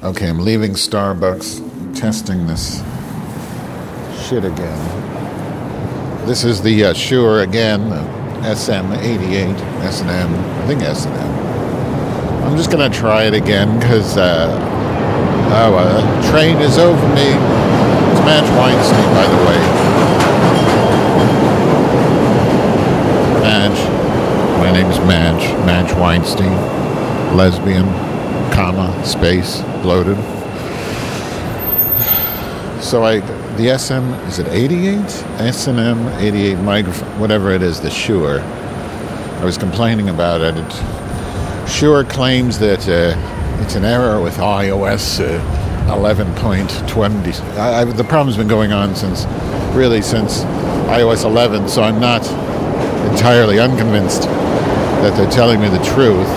Okay, I'm leaving Starbucks, testing this shit again. This is the Shure again, SM88, S&M, I think S&M. I'm just going to try it again because, a train is over me. It's Madge Weinstein, by the way. Madge. My name's Madge Weinstein. Lesbian, comma, space, bloated. So the SM, is it 88? S&M 88 microphone, whatever it is, the Shure. I was complaining about it. Shure claims that it's an error with iOS 11.20. The problem's been going on since iOS 11, so I'm not entirely unconvinced that they're telling me the truth.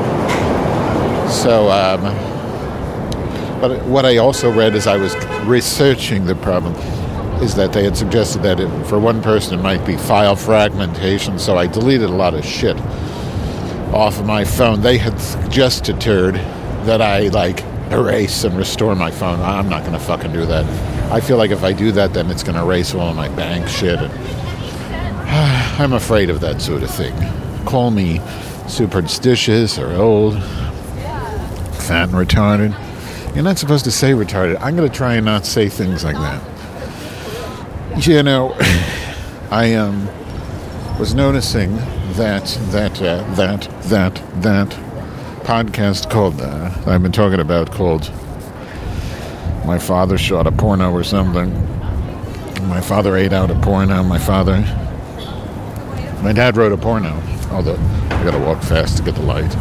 So, but what I also read as I was researching the problem is that they had suggested that for one person it might be file fragmentation, so I deleted a lot of shit off of my phone. They had suggested that I erase and restore my phone. I'm not going to fucking do that. I feel like if I do that, then it's going to erase all of my bank shit. And I'm afraid of that sort of thing. Call me superstitious or old, fat and retarded. You're not supposed to say retarded. I'm going to try and not say things like that. You know, I was noticing that podcast called I've been talking about called My Father Shot a Porno or something. My father ate out a porno. My dad wrote a porno. Although I gotta walk fast to get the light.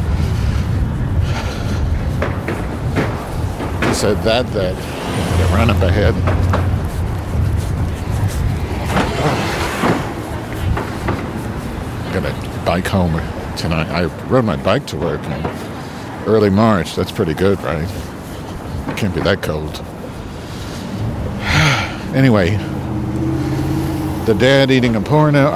He said that run up ahead. I gotta bike home tonight. I rode my bike to work in early March. That's pretty good, right? It can't be that cold. Anyway, the dad eating a porno.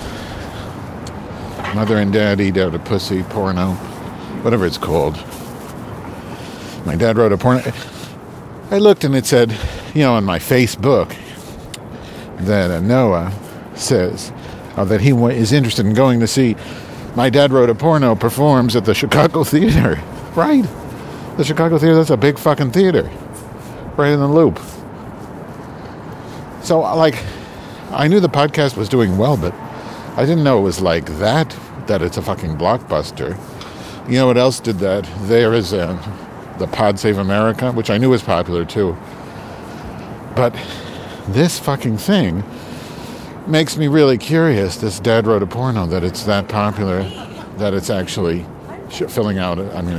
Mother and dad eat out a pussy porno, whatever it's called. My dad wrote a porno. I looked and it said, on my Facebook, that Noah says that he is interested in going to see My Dad Wrote a Porno performs at the Chicago Theater. Right? The Chicago Theater, that's a big fucking theater. Right in the loop. So, I knew the podcast was doing well, but I didn't know it was like that it's a fucking blockbuster. You know what else did that? There is the Pod Save America, which I knew was popular too. But this fucking thing makes me really curious, this Dad Wrote a Porno, that it's that popular, that it's actually filling up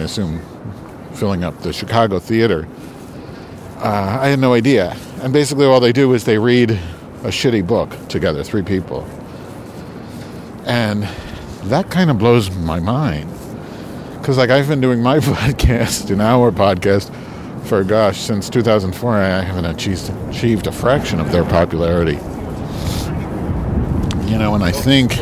the Chicago Theater. I had no idea. And basically all they do is they read a shitty book together, 3 people. And that kind of blows my mind. Because I've been doing my podcast, an hour podcast, for since 2004. I haven't achieved a fraction of their popularity. And I think,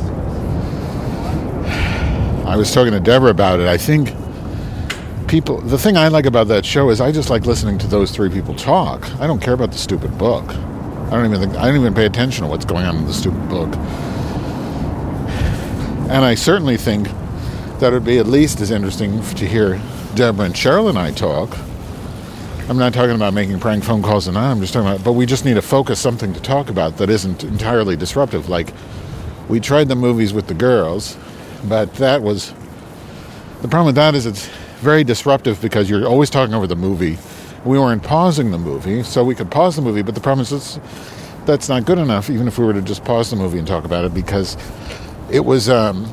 I was talking to Deborah about it, I think the thing I like about that show is I just like listening to those 3 people talk. I don't care about the stupid book. I don't even pay attention to what's going on in the stupid book. And I certainly think that it would be at least as interesting to hear Deborah and Cheryl and I talk. I'm not talking about making prank phone calls and I'm just talking about, but we just need to focus something to talk about that isn't entirely disruptive. We tried the movies with the girls, but the problem with that is it's very disruptive because you're always talking over the movie. We weren't pausing the movie, so we could pause the movie, but the problem is that's not good enough, even if we were to just pause the movie and talk about it, because it was,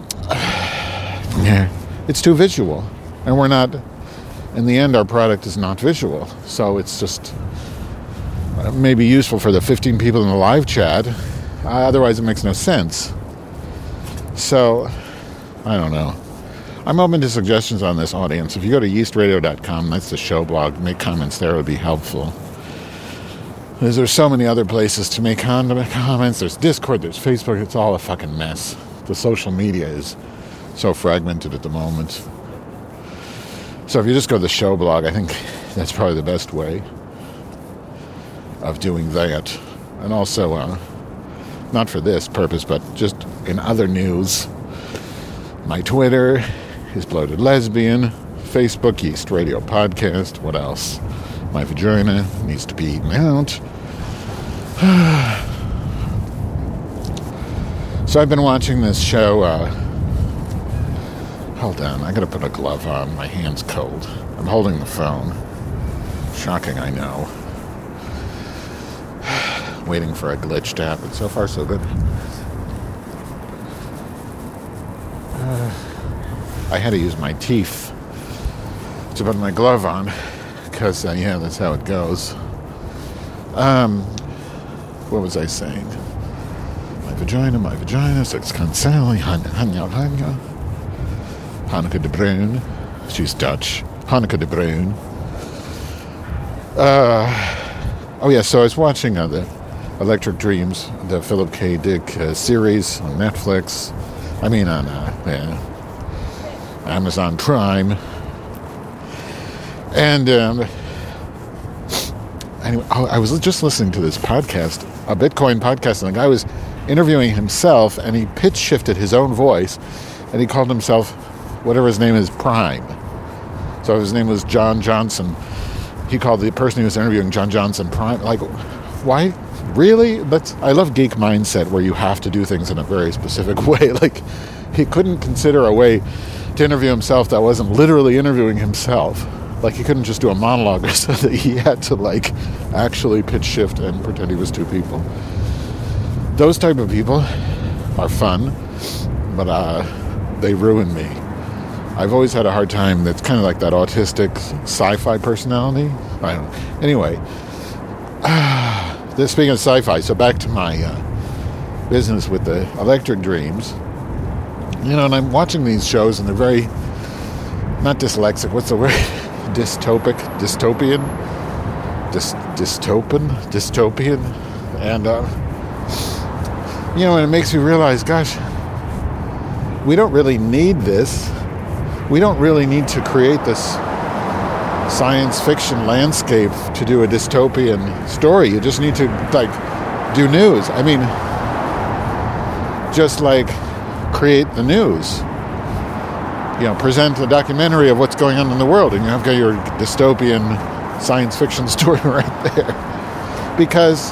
it's too visual, and we're not, in the end, our product is not visual, so it's just maybe useful for the 15 people in the live chat, otherwise it makes no sense. So, I don't know. I'm open to suggestions on this, audience. If you go to yeastradio.com, that's the show blog, make comments there, it would be helpful. There's so many other places to make comments. There's Discord, there's Facebook, it's all a fucking mess. The social media is so fragmented at the moment. So if you just go to the show blog, I think That's probably the best way of doing that. And also, not for this purpose, but just in other news, my Twitter is Bloated Lesbian, Facebook, Yeast Radio Podcast. What else? My vagina needs to be eaten out. So I've been watching this show. Hold on, I gotta put a glove on. My hand's cold. I'm holding the phone. Shocking, I know. Waiting for a glitch to happen. So far, so good. I had to use my teeth to put my glove on, because, yeah, that's how it goes. What was I saying? My vagina, Sex Con Sally, Hanukkah de Bruin. She's Dutch. Hanukkah de Bruin. Oh, yeah, so I was watching the Electric Dreams, the Philip K. Dick series on Netflix. I mean, on Amazon Prime. And anyway, I was just listening to this podcast, a Bitcoin podcast, and the guy was interviewing himself, and he pitch shifted his own voice, and he called himself, whatever his name is, Prime. So his name was John Johnson. He called the person he was interviewing John Johnson Prime. Like, why? Really? I love geek mindset where you have to do things in a very specific way. Like, he couldn't consider a way to interview himself that wasn't literally interviewing himself. Like, he couldn't just do a monologue, so that he had to, like, actually pitch shift and pretend he was two people. Those type of people are fun, but they ruin me. I've always had a hard time. That's kind of like that autistic sci-fi personality. I don't know. Anyway, speaking of sci-fi, so back to my business with the Electric Dreams. You know, and I'm watching these shows, and they're very, not dyslexic, what's the word? Dystopian? And, you know, and it makes me realize, gosh, we don't really need this. We don't really need to create this science fiction landscape to do a dystopian story. You just need to, like, do news. I mean, just, like, create the news. You know, present a documentary of what's going on in the world, and you have got your dystopian science fiction story right there. Because,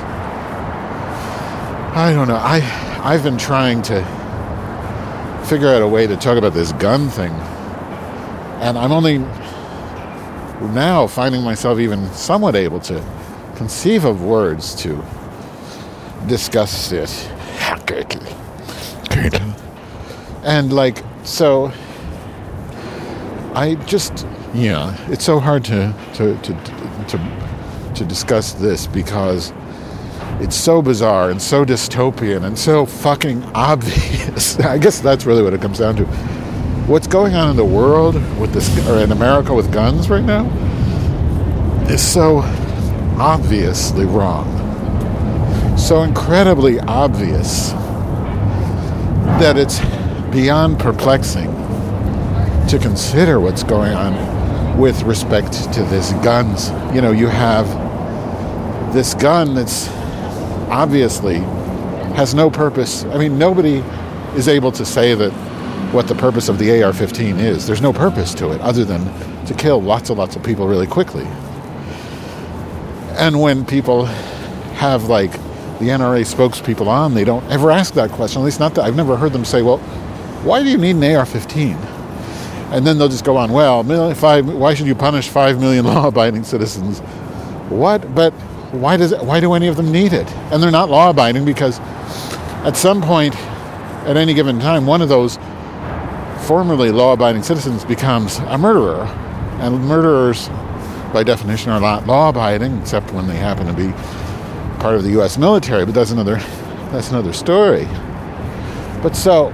I don't know, I've been trying to figure out a way to talk about this gun thing, and I'm only now finding myself even somewhat able to conceive of words to discuss it. And, like, so I just, yeah, it's so hard to discuss this because it's so bizarre and so dystopian and so fucking obvious. I guess that's really what it comes down to. What's going on in the world with this, or in America with guns right now, is so obviously wrong. So incredibly obvious that it's beyond perplexing to consider what's going on with respect to this guns. You know, you have this gun that's obviously has no purpose. I mean, nobody is able to say that what the purpose of the AR-15 is. There's no purpose to it other than to kill lots of people really quickly. And when people have, like, the NRA spokespeople on, they don't ever ask that question. At least not that. I've never heard them say, well, why do you need an AR-15? And then they'll just go on, well, why should you punish 5 million law-abiding citizens? What? But why do any of them need it? And they're not law-abiding because at some point, at any given time, one of those formerly law-abiding citizens becomes a murderer. And murderers, by definition, are not law-abiding, except when they happen to be part of the U.S. military. But that's another story. But so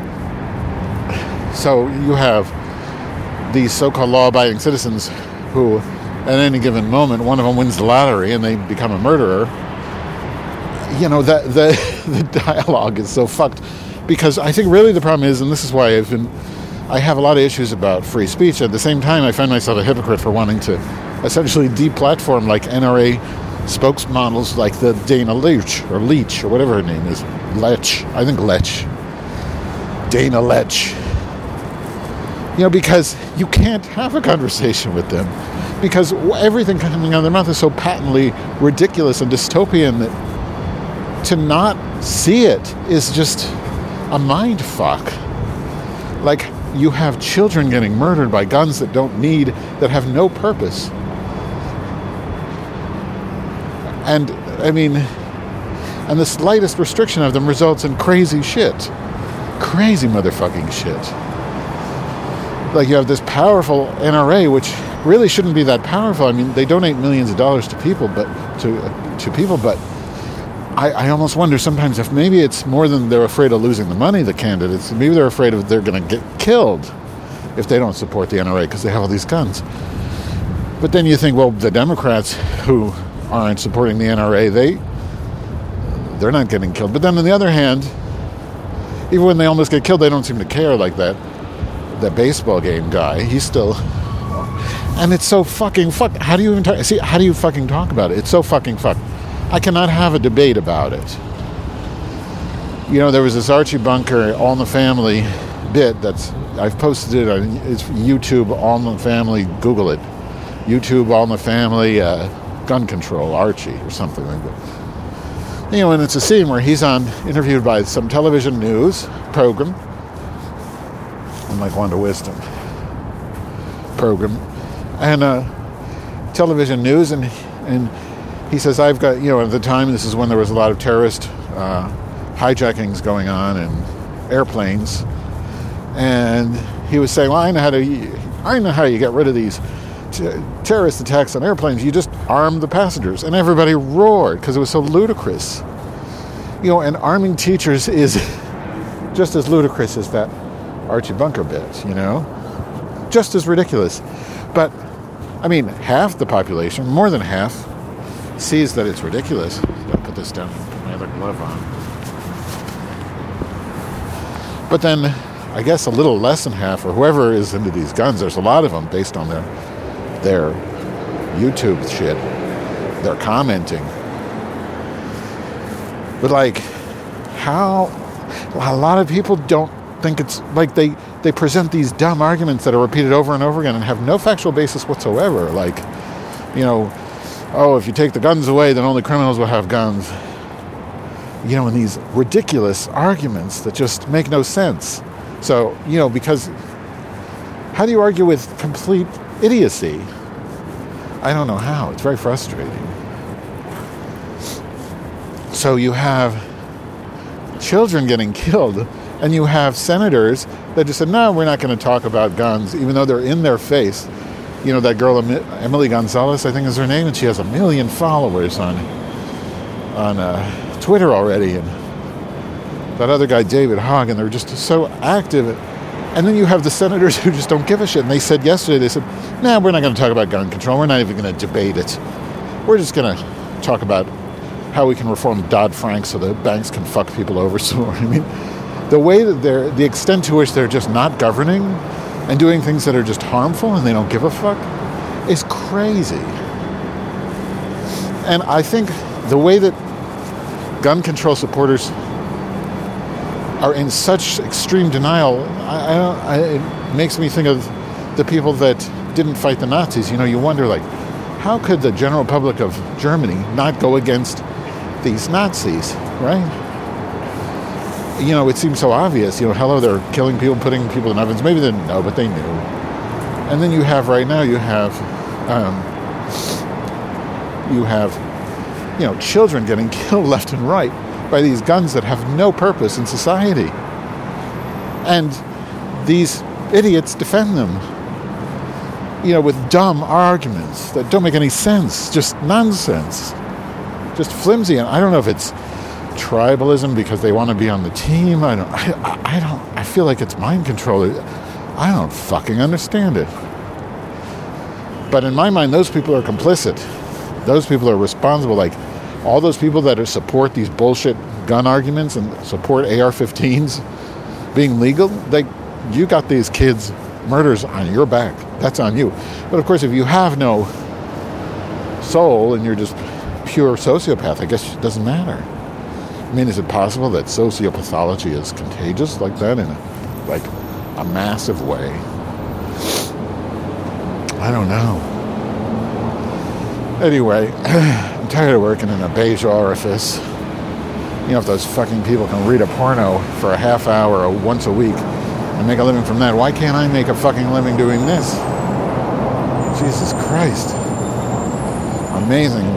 you have these so-called law-abiding citizens who, at any given moment, one of them wins the lottery and they become a murderer. You know, the dialogue is so fucked. Because I think really the problem is, and this is why I've been I have a lot of issues about free speech. At the same time, I find myself a hypocrite for wanting to essentially deplatform like NRA spokesmodels like the Dana Leach or whatever her name is. I think Lech. Dana Lech. Because you can't have a conversation with them. Because everything coming out of their mouth is so patently ridiculous and dystopian that to not see it is just a mind fuck. Like, you have children getting murdered by guns that that have no purpose. And, and the slightest restriction of them results in crazy shit. Crazy motherfucking shit. Like, you have this powerful NRA, which really shouldn't be that powerful. They donate millions of dollars to people, but I almost wonder sometimes if maybe it's more than they're afraid of losing the money, the candidates. Maybe they're afraid they're going to get killed if they don't support the NRA because they have all these guns. But then you think, well, the Democrats who aren't supporting the NRA, they're not getting killed. But then on the other hand, even when they almost get killed, they don't seem to care, like that baseball game guy. He's still... And it's so fucking fucked. How do you even talk... See, how do you fucking talk about it? It's so fucking fucked. I cannot have a debate about it. There was this Archie Bunker All in the Family bit I've posted it on YouTube, All in the Family, Google it. YouTube All in the Family gun control, Archie, or something like that. And it's a scene where he's interviewed by some television news program, like Wanda Wisdom program, and television news, and he says, I've got, at the time, this is when there was a lot of terrorist hijackings going on in airplanes, and he was saying, well, I know how you get rid of these terrorist attacks on airplanes. You just arm the passengers. And everybody roared because it was so ludicrous. And arming teachers is just as ludicrous as that Archie Bunker bit, just as ridiculous. But half the population, more than half, sees that it's ridiculous. I'll put this down and put my other glove on. But then, I guess a little less than half, or whoever is into these guns, there's a lot of them based on their YouTube shit. They're commenting. But how a lot of people don't think it's like they present these dumb arguments that are repeated over and over again and have no factual basis whatsoever. If you take the guns away, then only criminals will have guns. And these ridiculous arguments that just make no sense. So, because how do you argue with complete idiocy? I don't know how. It's very frustrating. So you have children getting killed, and you have senators that just said, no, we're not going to talk about guns, even though they're in their face. That girl, Emily Gonzalez, I think is her name, and she has 1 million followers on Twitter already, and that other guy, David Hogg, and they're just so active. And then you have the senators who just don't give a shit. And they said yesterday, they said, nah, we're not going to talk about gun control. We're not even going to debate it. We're just going to talk about how we can reform Dodd-Frank so that banks can fuck people over. So, the way that the extent to which they're just not governing and doing things that are just harmful and they don't give a fuck is crazy. And I think the way that gun control supporters are in such extreme denial, it makes me think of the people that didn't fight the Nazis. You wonder, how could the general public of Germany not go against these Nazis, right? It seems so obvious. Hello, they're killing people, putting people in ovens. Maybe they didn't know, but they knew. And then you have children getting killed left and right by these guns that have no purpose in society. And these idiots defend them, with dumb arguments that don't make any sense, just nonsense, just flimsy. And I don't know if it's tribalism because they want to be on the team. I feel like it's mind control. I don't fucking understand it. But in my mind, those people are complicit. Those people are responsible. All those people that support these bullshit gun arguments and support AR-15s being legal, you got these kids' murders on your back. That's on you. But of course, if you have no soul and you're just pure sociopath, I guess it doesn't matter. I mean, is it possible that sociopathology is contagious like that in a massive way? I don't know. Anyway, I'm tired of working in a beige orifice. You know, if those fucking people can read a porno for a half hour or once a week and make a living from that, why can't I make a fucking living doing this? Jesus Christ. Amazing.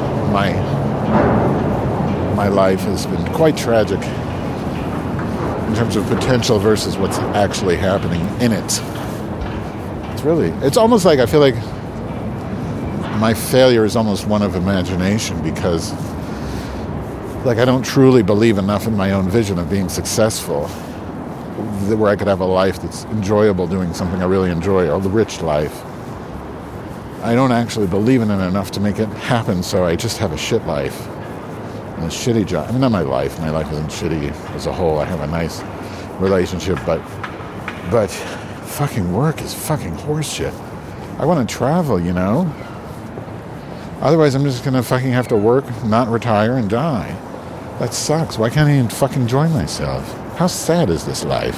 My life has been quite tragic in terms of potential versus what's actually happening in it. It's almost like I feel like my failure is almost one of imagination, because I don't truly believe enough in my own vision of being successful where I could have a life that's enjoyable doing something I really enjoy, or the rich life. I don't actually believe in it enough to make it happen, so I just have a shit life and a shitty job. I mean, not my life. My life isn't shitty as a whole. I have a nice relationship, but fucking work is fucking horseshit. I want to travel, you know? Otherwise, I'm just going to fucking have to work, not retire, and die. That sucks. Why can't I even fucking enjoy myself? How sad is this life?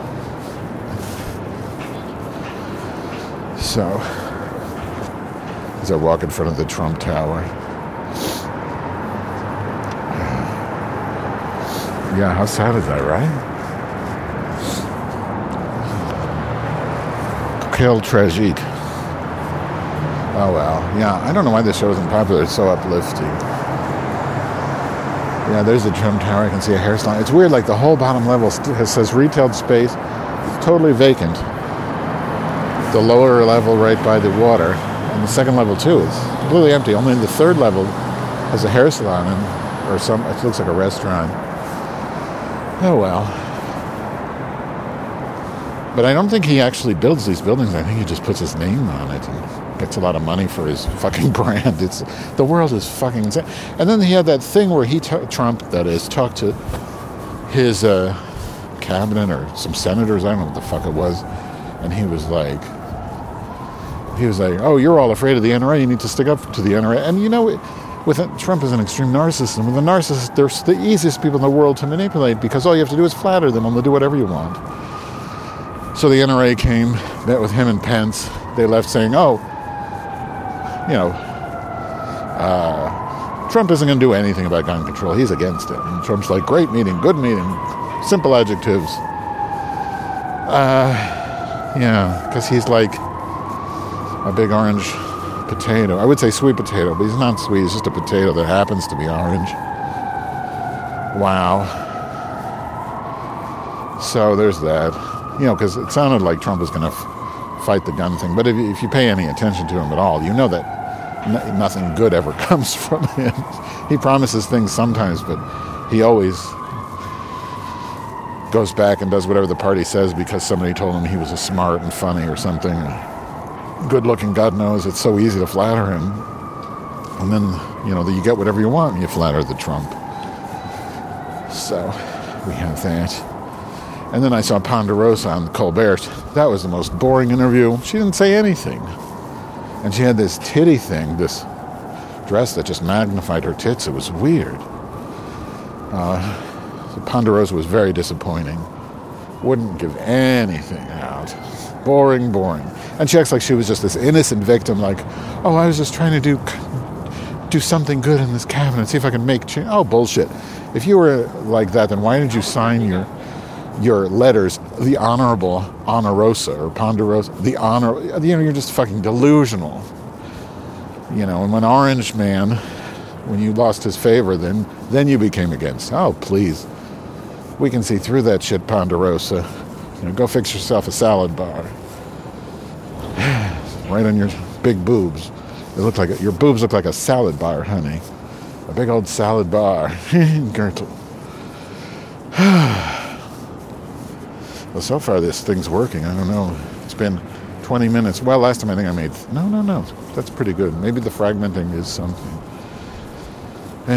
So, as I walk in front of the Trump Tower. Yeah, how sad is that, right? Quelle tragique. Oh well. Yeah, I don't know why this show isn't popular. It's so uplifting. Yeah, there's the Trump Tower. I can see a hairstyle. It's weird, like the whole bottom level says retail space. It's totally vacant. The lower level right by the water. And the second level too is completely empty. Only the third level has a hair salon or it looks like a restaurant. Oh well. But I don't think he actually builds these buildings. I think he just puts his name on it and gets a lot of money for his fucking brand. The world is fucking insane. And then he had that thing where Trump, that is, talked to his cabinet or some senators. I don't know what the fuck it was. And he was like, oh, you're all afraid of the NRA. You need to stick up to the NRA. And you know, Trump is an extreme narcissist. And with a narcissist, they're the easiest people in the world to manipulate, because all you have to do is flatter them and they'll do whatever you want. So the NRA came, met with him and Pence. They left saying, Trump isn't going to do anything about gun control. He's against it. And Trump's like, great meeting, good meeting, simple adjectives. Yeah, because he's like a big orange potato. I would say sweet potato, but he's not sweet. He's just a potato that happens to be orange. Wow. So there's that. You know, because it sounded like Trump was going to fight the gun thing. But if you pay any attention to him at all, you know that nothing good ever comes from him. He promises things sometimes, but he always goes back and does whatever the party says because somebody told him he was smart and funny or something. Good looking, God knows. It's so easy to flatter him. And then, you know, you get whatever you want when you flatter the Trump. So we have that. And then I saw Ponderosa on Colbert. That was the most boring interview. She didn't say anything. And she had this titty thing, this dress that just magnified her tits. It was weird. So Ponderosa was very disappointing. Wouldn't give anything out. Boring. And she acts like she was just this innocent victim, like, oh, I was just trying to do something good in this cabinet, see if I can make change. Oh, bullshit. If you were like that, then why did you sign your letters, the Honorable Honorarosa or Ponderosa, the honor, you know, you're just fucking delusional. You know, and when Orange Man, when you lost his favor, then you became against. Oh, please. We can see through that shit, Ponderosa. You know, go fix yourself a salad bar. Right on your big boobs. Your boobs look like a salad bar, honey. A big old salad bar. Gertle. Well, so far this thing's working. I don't know. It's been 20 minutes. Well, last time I think I made... No. That's pretty good. Maybe the fragmenting is something.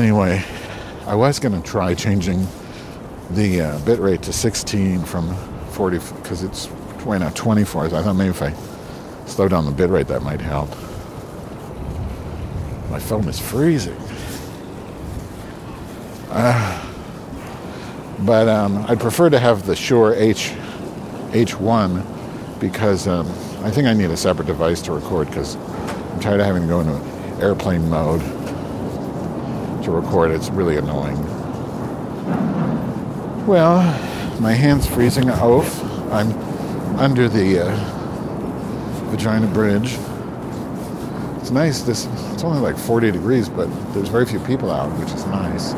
Anyway, I was going to try changing the bitrate to 16 from 40, because it's right now 24. So I thought maybe if I slow down the bit rate, that might help. My phone is freezing. But I'd prefer to have the Shure H1 because I think I need a separate device to record because I'm tired of having to go into airplane mode to record. It's really annoying. Well, my hand's freezing. I'm under the Vagina Bridge. It's nice. It's only like 40 degrees, but there's very few people out, which is nice.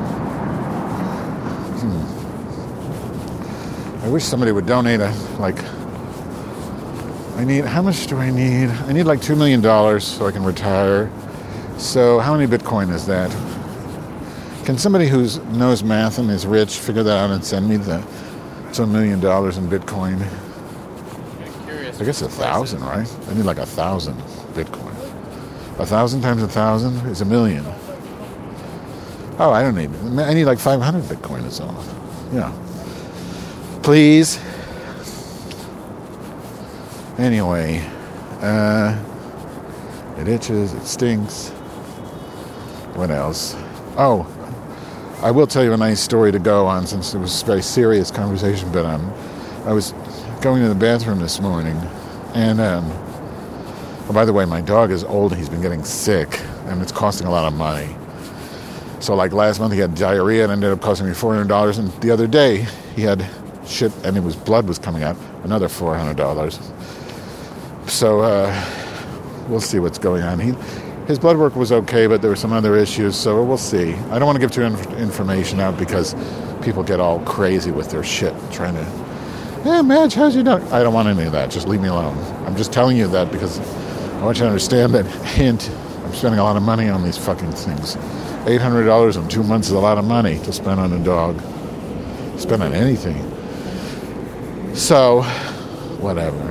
I wish somebody would donate how much do I need? I need like $2 million so I can retire. So how many Bitcoin is that? Can somebody who knows math and is rich figure that out and send me the $2 million in Bitcoin? I guess 1,000, right? I need like 1,000 Bitcoin. 1,000 times 1,000 is 1 million. Oh, I don't need it. I need like 500 Bitcoin is all. Yeah. Please. Anyway, it itches, it stinks. What else? Oh, I will tell you a nice story to go on since it was a very serious conversation, but I was going to the bathroom this morning, and by the way, my dog is old, he's been getting sick, and it's costing a lot of money. So like last month he had diarrhea and ended up costing me $400, and the other day he had shit and blood was coming out, another $400. So we'll see what's going on. His blood work was okay, but there were some other issues, so we'll see. I don't want to give too information out because people get all crazy with their shit, trying to, Madge, how's your dog? I don't want any of that. Just leave me alone. I'm just telling you that because I want you to understand that, hint, I'm spending a lot of money on these fucking things. $800 in 2 months is a lot of money to spend on a dog. Spend on anything. So, whatever.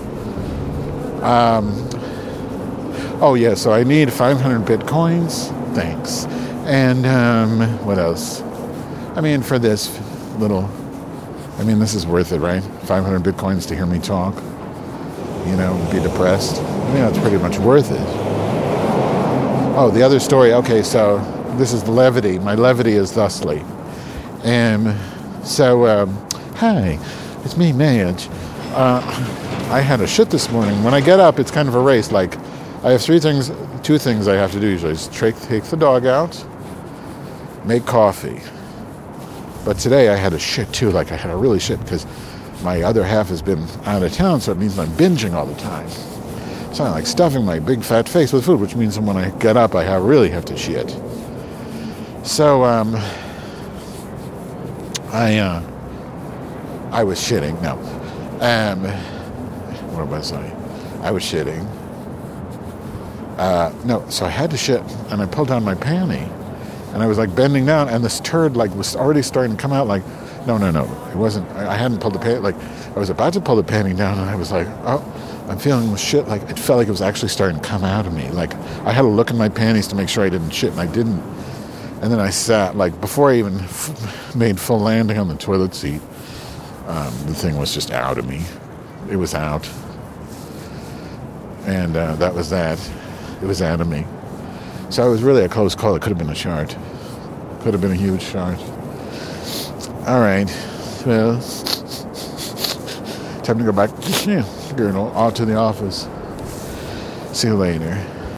So I need 500 Bitcoins. Thanks. And what else? I mean, for this little, this is worth it, right? 500 Bitcoins to hear me talk. Be depressed. It's pretty much worth it. Oh, the other story. Okay, so this is levity. My levity is thusly. Hi, it's me, Madge. I had a shit this morning. When I get up, it's kind of a race. Like, I have two things I have to do usually. Is take the dog out, make coffee. But today I had a shit too. Like, I had a really shit because my other half has been out of town, so it means I'm binging all the time. So I'm like stuffing my big fat face with food, which means when I get up, I really have to shit. So, I was shitting. No. What was I? I was shitting. So I had to shit, and I pulled down my panty, and I was like bending down, and this turd was already starting to come out. Like, no, it wasn't. I hadn't pulled the panty. Like, I was about to pull the panty down, and I was like, oh, I'm feeling the shit. Like, it felt like it was actually starting to come out of me. Like, I had to look in my panties to make sure I didn't shit, and I didn't. And then I sat, like, before I even made full landing on the toilet seat, the thing was just out of me. It was out. And that was that. It was out of me. So it was really a close call. It could have been a shart. Could have been a huge shart. All right. Well, time to go back, off to the office. See you later.